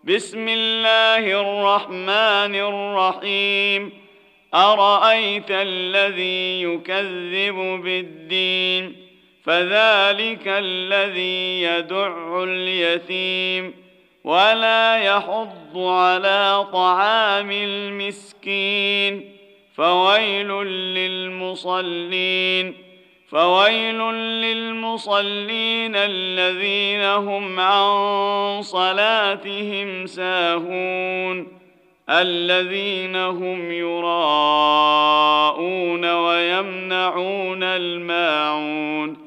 بسم الله الرحمن الرحيم أرأيت الذي يكذب بالدين فذلك الذي يدع اليتيم ولا يحض على طعام المسكين فويل للمصلين الذين هم عن صلاتهم ساهون الذين هم يراءون ويمنعون الماعون